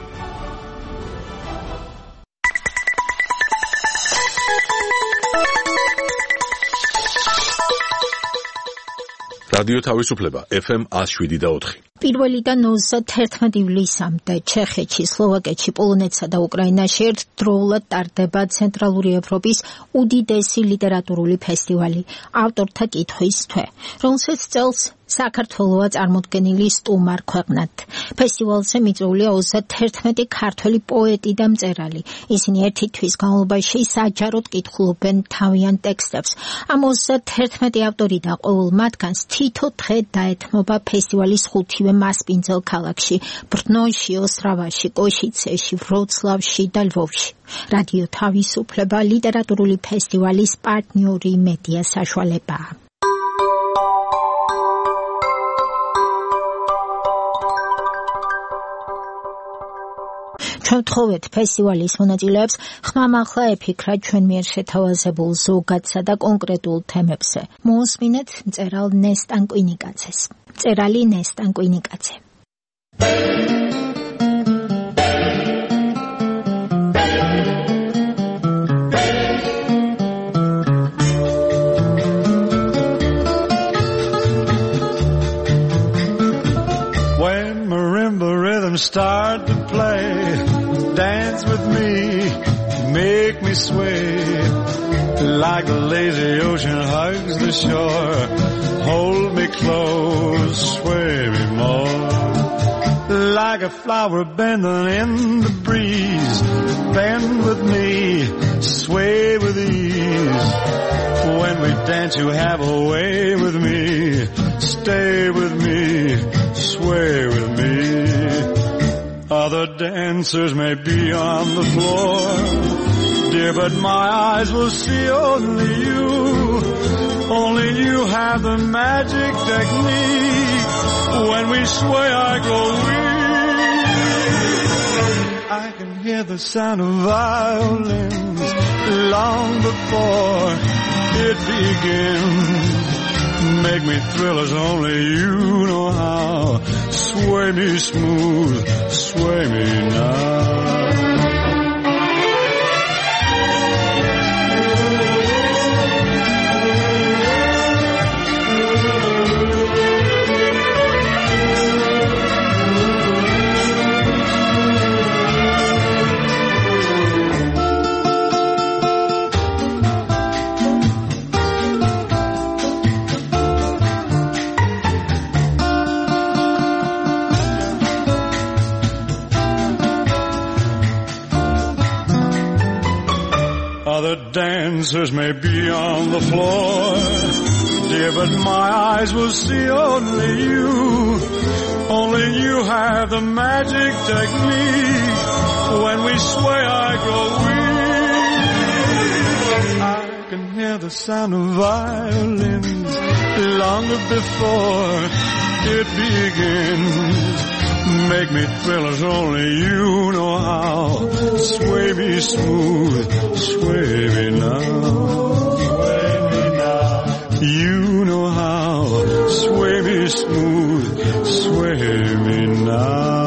რადიო თავისუფლება ეფ ემ შვიდ და ოთხი. პირველიდან ოცდაერთმეტ ივლისამდე ჩეხეთში, სლოვაკეთში, პოლონეთსა და უკრაინაში ერთდროულად ტარდება ცენტრალური ევროპის უდიდესი ლიტერატურული ფესტივალი ავტორთა კითხვის თვე, რომელსაც წელს საქართველოა წარმოდგენილი სტუმარ ქვეყნად. ფესტივალზე მიწვეულია ოცდაერთმეტი ქართველი პოეტი და მწერალი. ისინი ერთი თვის განმავლობაში საჯაროდ კითხულობენ თავიანთ ტექსტებს. ამ ოცდაერთმეტი ავტორი და ყოველ მათგანს თითო დღე დაეთმობა ფესტივალის ხუთივე მასპინძელ ქალაქში, ბრნოში, ოსტრავაში, კოშიცეში, ვროცლავში და ლვოვში. რადიო თავისუფლება ლიტერატურული ფესტივალის პარტნიორი მედია საშუალებაა. ჩვენ ვთხოვეთ ფესტივალის მონაწილეებს ხმამაღლა ეფიქრათ ჩვენ მიერ შეთავაზებულ ზოგადსა და კონკრეტულ თემებზე. მოусმინეთ მწერალ ნესტან კვინიკაძეს. მწერალი ნესტან კვინიკაძე. When marimba rhythms start to play, dance with me, make me sway, like a lazy ocean hugs the shore, hold me close, sway me more, like a flower bending in the breeze, bend with me, sway with ease, when we dance you have a way with me, stay with me, sway with me. Other dancers may be on the floor, dear, but my eyes will see only you. Only you have the magic technique. When we sway, I go weak. I can hear the sound of violins long before it begins. Make me thrill as only you know how. Sway me smooth, sway me now. Other dancers may be on the floor, dear, but my eyes will see only you. Only you have the magic technique. When we sway, I go weak. I can hear the sound of violins long before it begins. Make me thrill as only you know how. Sway me smooth, sway me now. Sway me now. You know how. Sway me smooth, sway me now.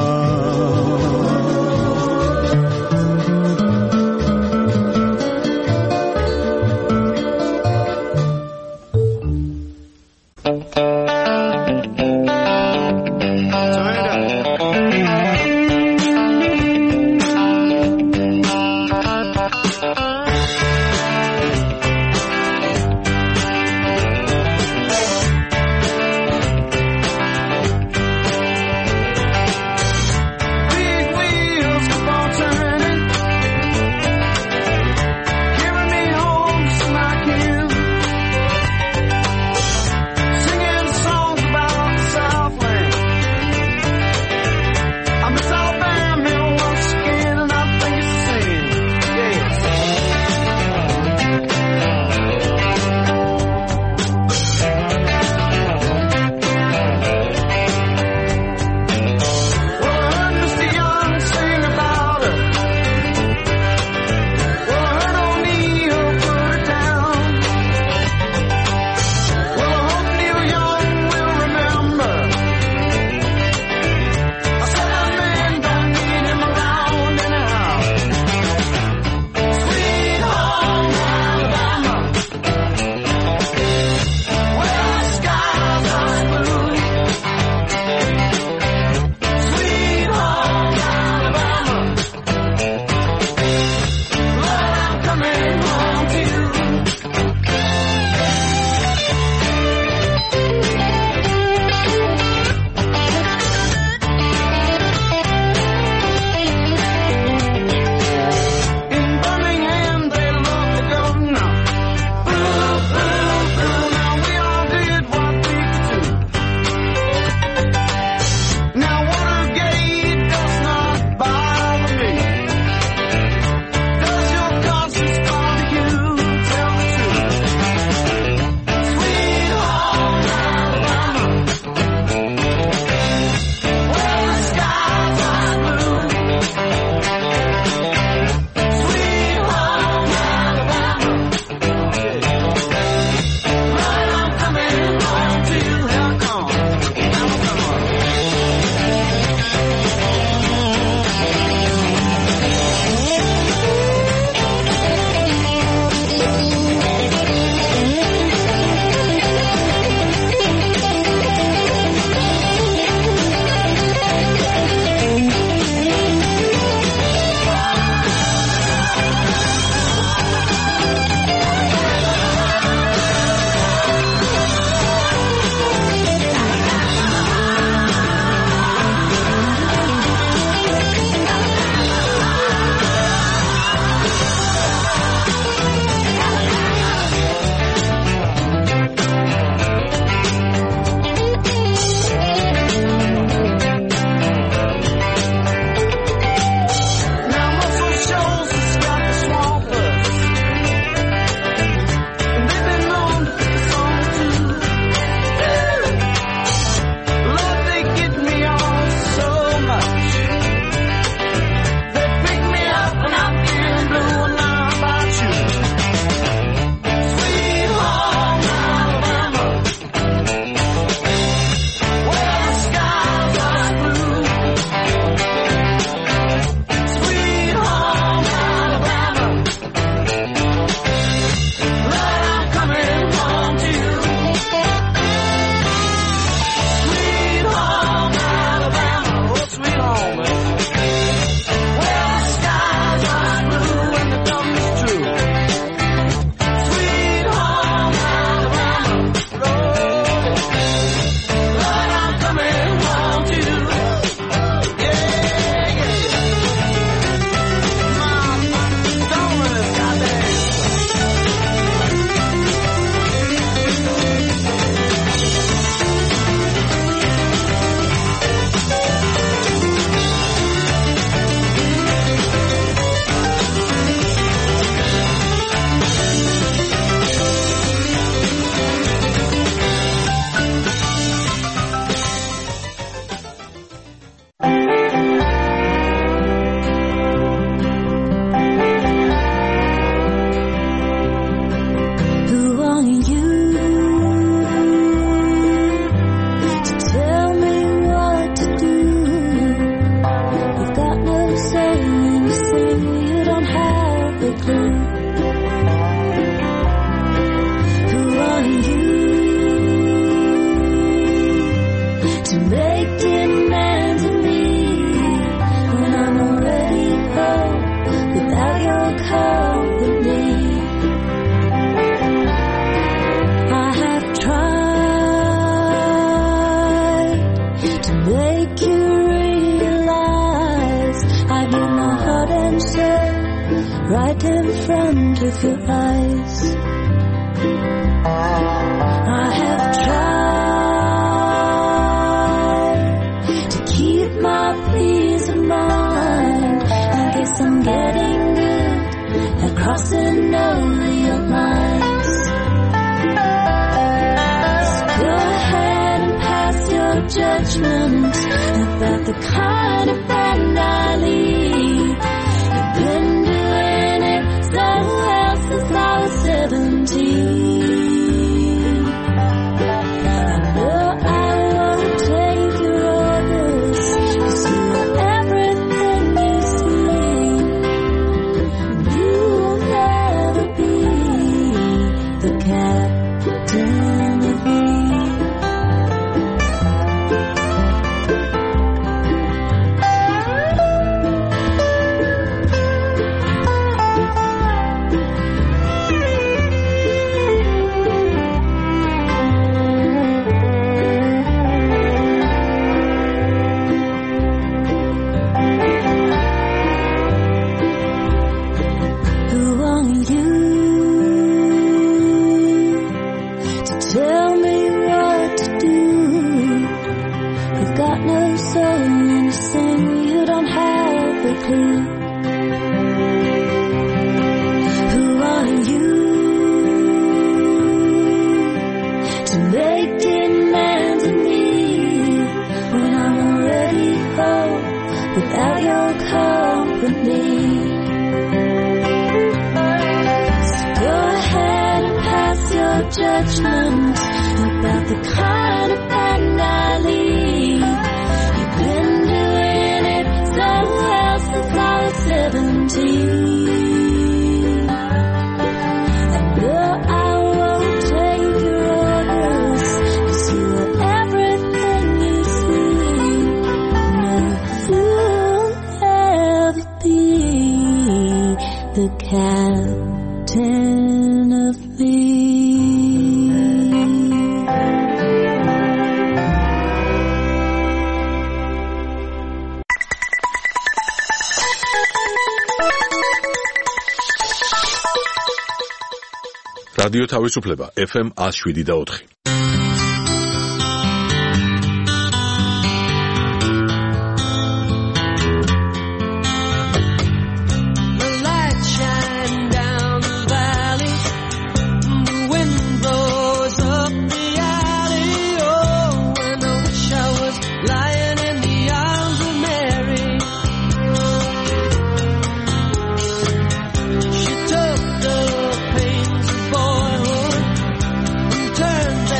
right in front of your eyes. I have tried to keep my peace of mind. I guess I'm getting good at crossing over your lines. So go ahead and pass your judgment about the kind of band I lead. You've been doing it so well since I was seventeen. I know I won't take your orders, 'cause you are everything you see. You'll never be the captain of me. Who are you to tell me what to do? You've got no soul and you sing, you don't have a clue. Who are you to make demands of me when I'm already home without your company? Go ahead and pass your judgment about the kind of band I lead. You've been doing it so well since I was seventeen. I know I won't take your orders, 'cause you are everything you see. No, you'll never be the captain of me. რადიო თავისუფლება ეფ ემ one oh seven და four. The light shine down the valley, the wind blows up the alley. Oh, and I wish I was lying in the arms of Mary. She took the pains of boyhood and turned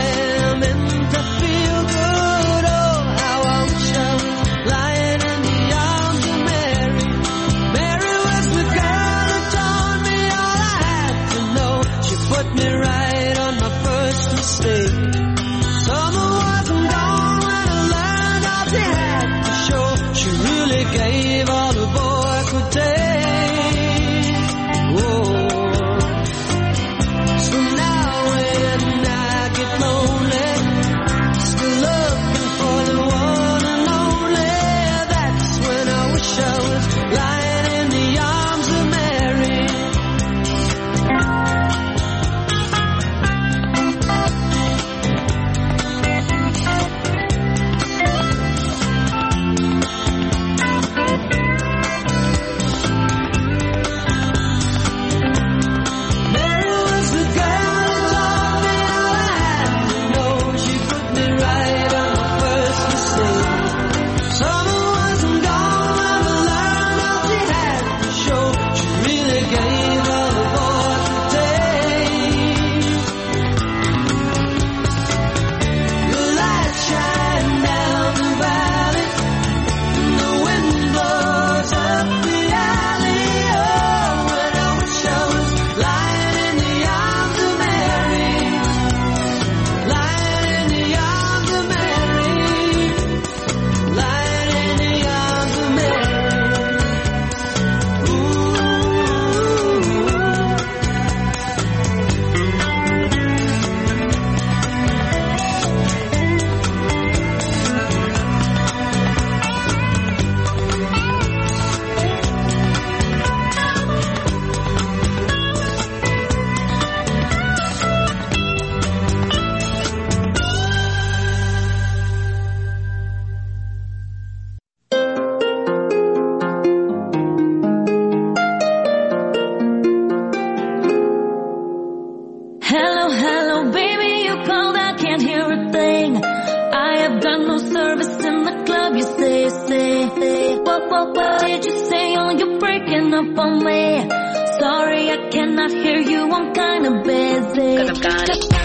up on me. Sorry, I cannot hear you, I'm kinda busy. Cause I'm kinda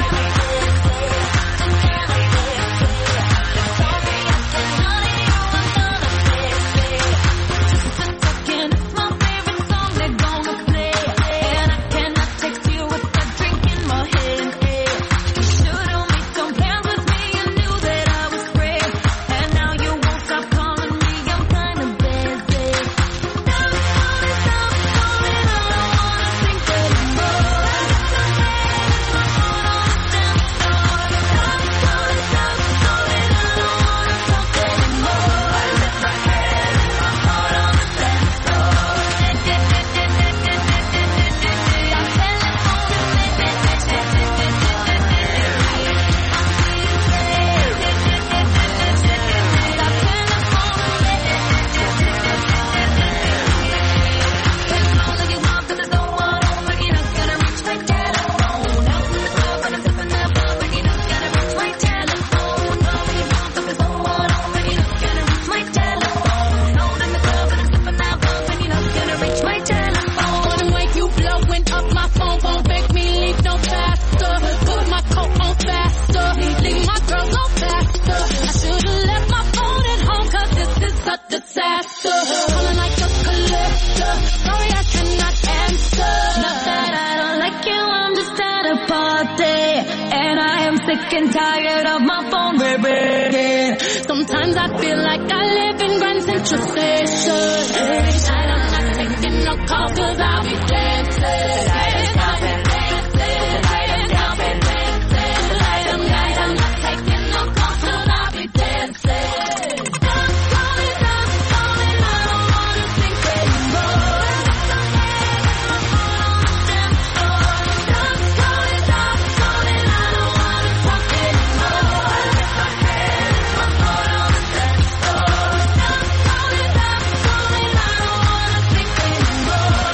sick and tired of my phone, baby. Sometimes I feel like I live in Grand Central Station. Every night I'm not taking no calls cause I'll be dancing. Tonight I'm dancing. Tonight I'm dancing. Tonight I'm night I'm not taking no calls cause I'll be dancing. Stop calling, stop calling, I don't wanna think anymore. Stop calling, stop calling, I don't wanna talk anymore. Stop calling, stop calling, I don't wanna think anymore.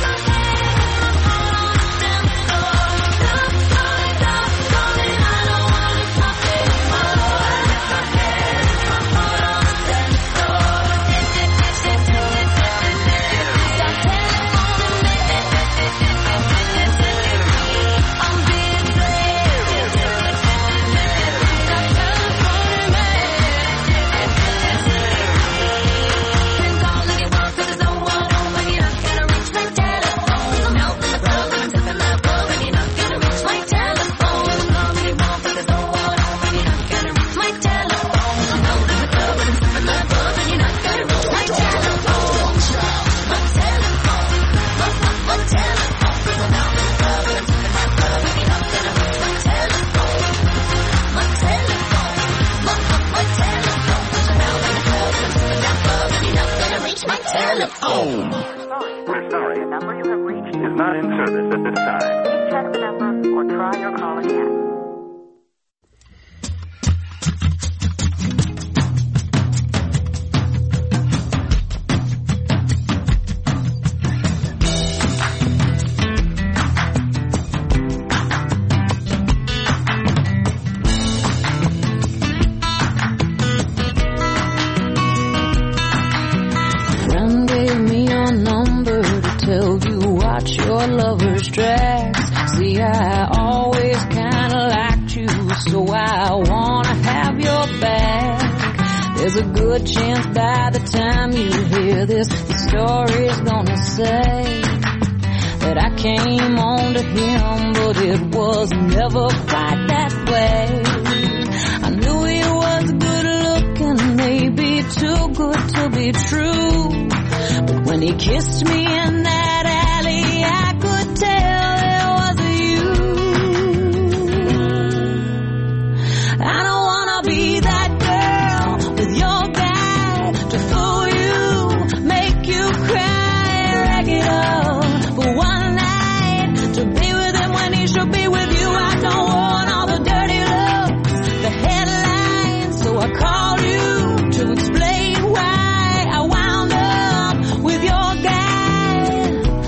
Telephone. We're sorry. The number you have reached is not in service at this time. Please check the number or try your call again. Your lover's tracks. See, I always kinda liked you, so I wanna have your back. There's a good chance by the time you hear this, the story's gonna say that I came on to him, but it was never quite that way. I knew he was good looking, maybe too good to be true, but when he kissed me in that alley, I could tell it was you. I don't wanna be that girl with your guy to fool you, make you cry, rag it up for one night, to be with him when he should be with you. I don't want all the dirty looks, the headlines, so I called you to explain why I wound up with your guy.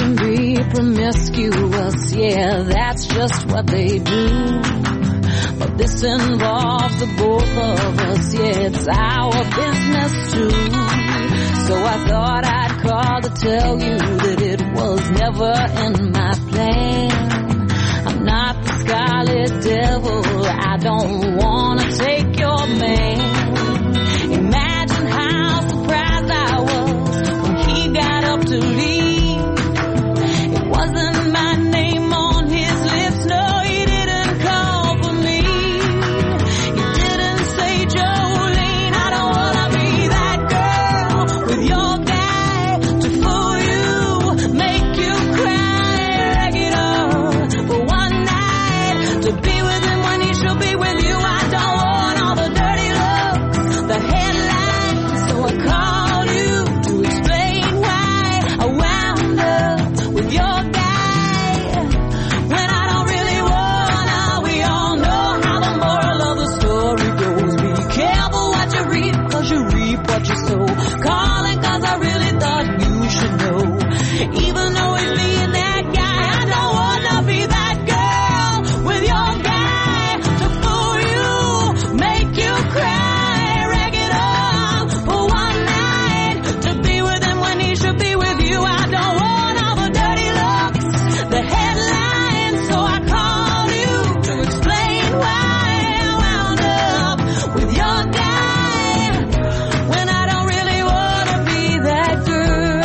and be promiscuous. Yeah, that's just what they do. But this involves the both of us. Yeah, it's our business too. So I thought I'd call to tell you that it was never in my plan. I'm not the scarlet devil. I don't wanna take your man. Imagine how surprised I was when he got up to leave. It wasn't my name on his lips. No, he didn't call for me. He didn't say, Jolene, I don't wanna be that girl with your guy to fool you, make you cry, rag it on for one night, to be with him when he should be with you. I don't want all the dirty looks, the headlines, so I called you to explain why I wound up with your guy when I don't really wanna. We all know how the moral of the story goes. Be careful what you reap, cause you reap what you sow. Calling cause I really thought you should know. Even though he's being that guy, I don't wanna be that girl with your guy to fool you, make you cry, rag it on for one night, to be with him when he should be with you. I don't want all the dirty looks, the headlines, so I called you to explain why I wound up with your guy when I don't really wanna be that girl.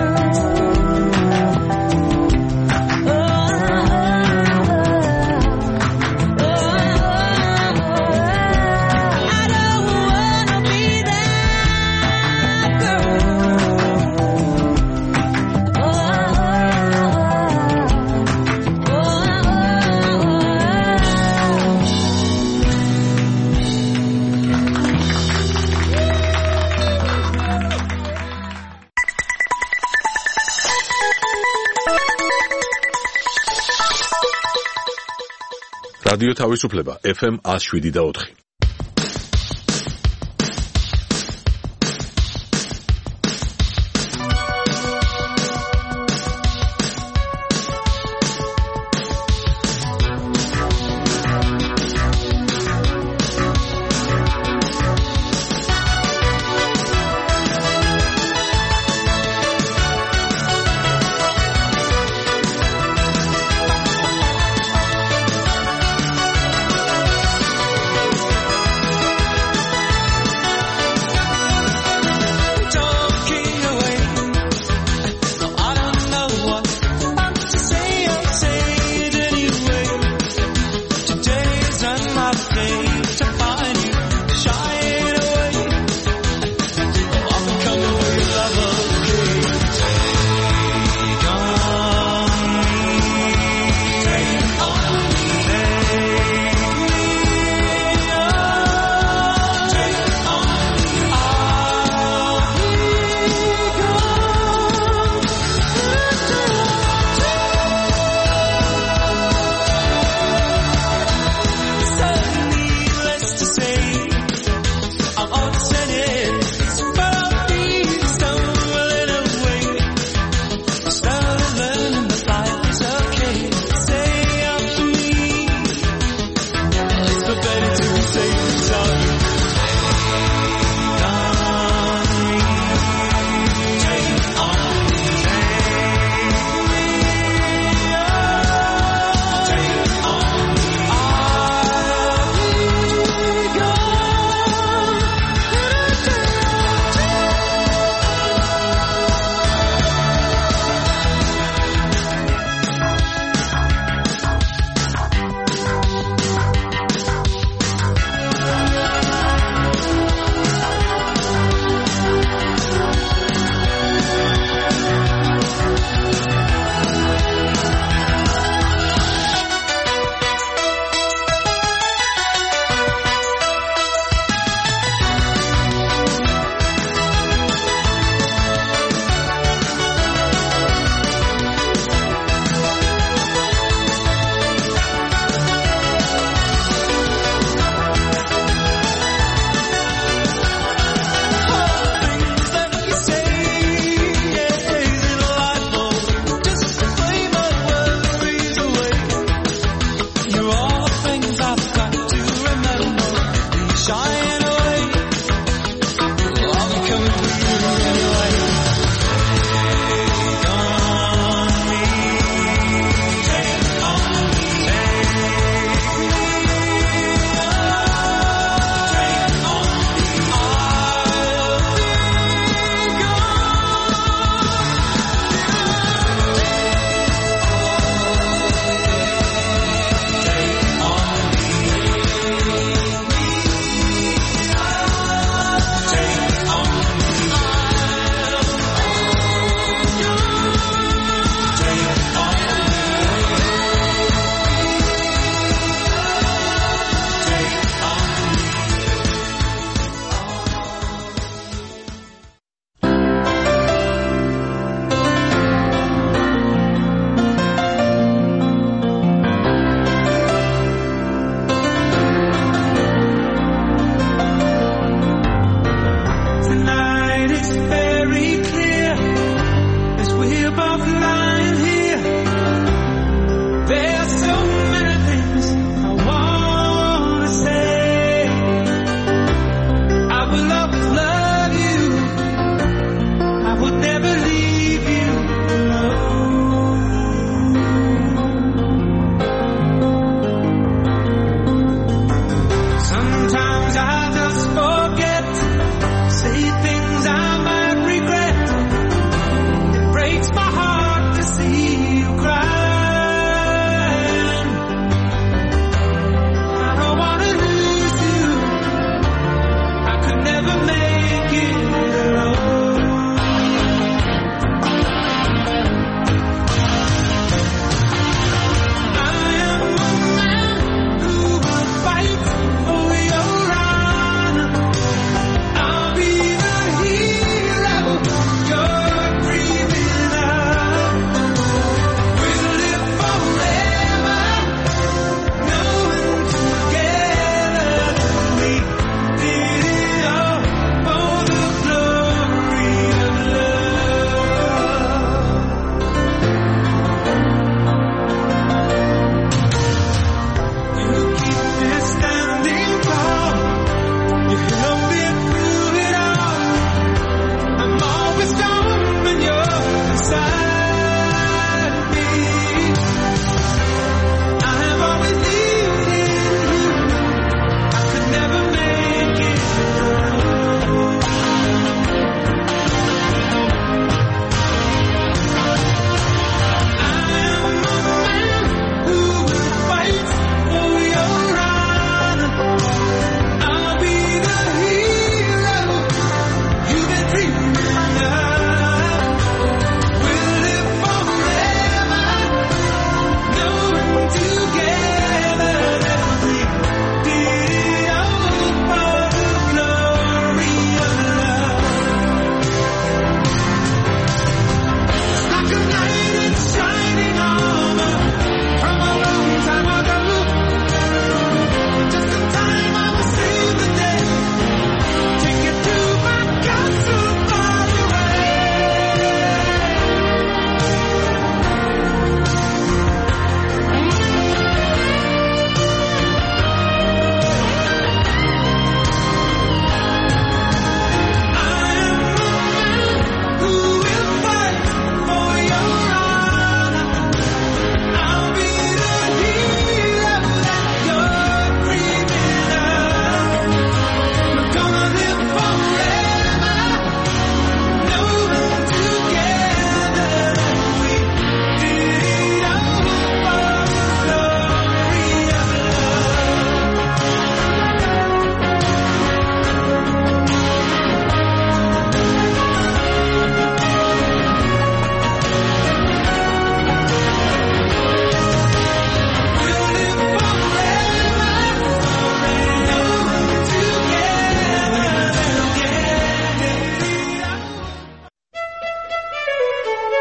Oh, I don't wanna be that რადიო თავისუფლება ეფ ემ one oh seven და four.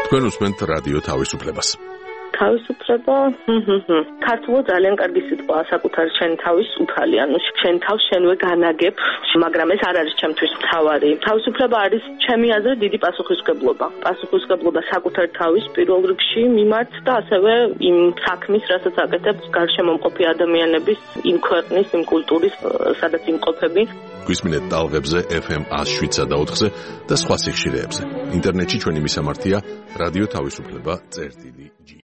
თქვენ უსმენთ რადიო თავისუფლებას. თავისუფლება, ქართულად ძალიან კარგი სიტყვაა საკუთარი შენ თავის უფალი, ანუ შენ თავს შენვე განაგებ, მაგრამ ეს არ არის ჩემთვის მთავარი. თავისუფლება არის ჩემი აზრით დიდი პასუხისმგებლობა. პასუხისმგებლობა საკუთარ თავის პირველ რიგში მიმართ და ასევე იმ საქმის, რასაც აკეთებს გარშემო მყოფი ადამიანების, იმ ქვეყნის, იმ კულტურის, სადაც იმყოფები. გვისმინეთ ტალღებზე ეფ ემ one oh seven და ოთხზე და სხვა სიხშირეებზე. ინტერნეტში ჩვენი მისამართია რადიო თავისუფლება წერტილი ჯი.